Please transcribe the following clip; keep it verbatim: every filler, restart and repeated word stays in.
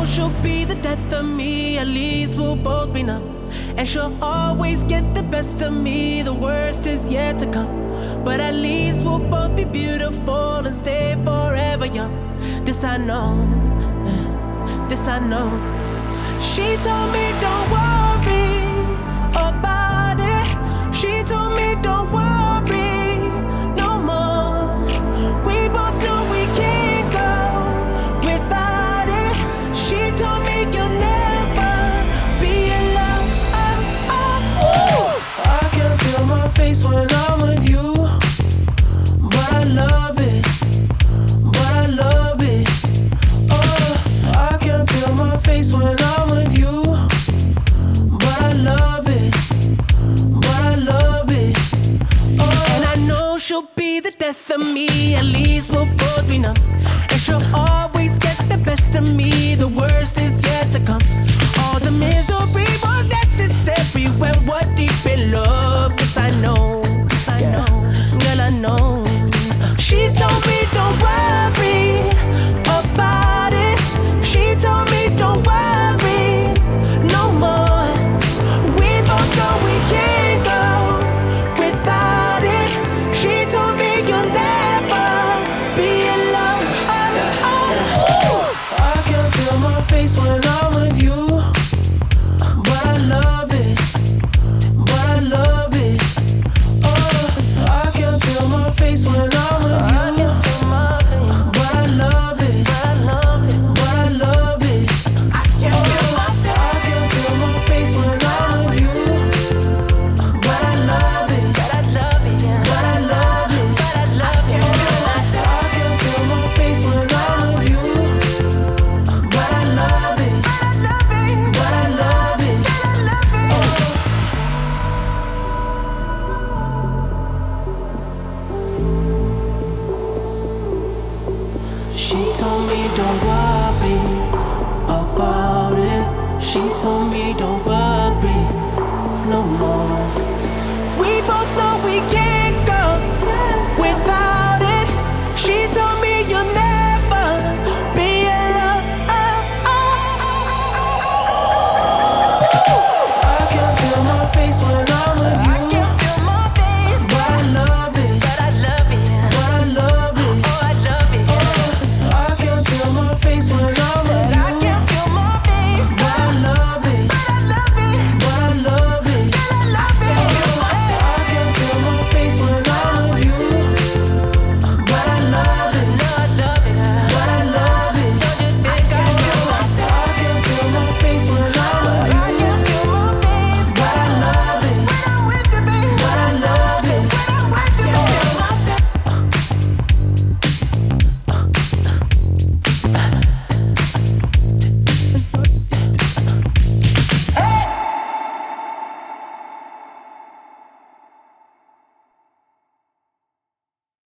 she'll be the death of me, at least we'll both be numb. And she'll always get the best of me, the worst is yet to come. But at least we'll both be beautiful and stay forever young. This I know, yeah, this I know. She told me don't worry about it. She told me don't worry no more. We both know we can't go without it. She told me you'll never be alone. Oh, oh, oh. I can feel my face when I'm with you, but I love it, but I love it. Oh, I can feel my face when I'm with you, but I love it, but I love it. Oh, and I know she'll be the death of me, at least we'll both be numb. And she'll always get the best of me, the worst is yet to come. All the misery was necessary when we're deep in love. Yes, I know, yes, I know, girl, I know. She told me don't worry about it. She told me don't worry no more. We both know we can't go without it. She told me you'll never be alone. Oh, oh, oh. I can feel my face when I'm with you, but I love it, but I love it. Oh, I can feel my face when I'm with you, but I love it, but I love it. I can feel my I can feel my face when I'm with you, but I love it, but I love it, but I love it, but I love it. I can feel my face when I'm with you, but I love it, but I love it, but I love it. Oh. She told me don't worry about it. She told me don't worry no more. We both know we can't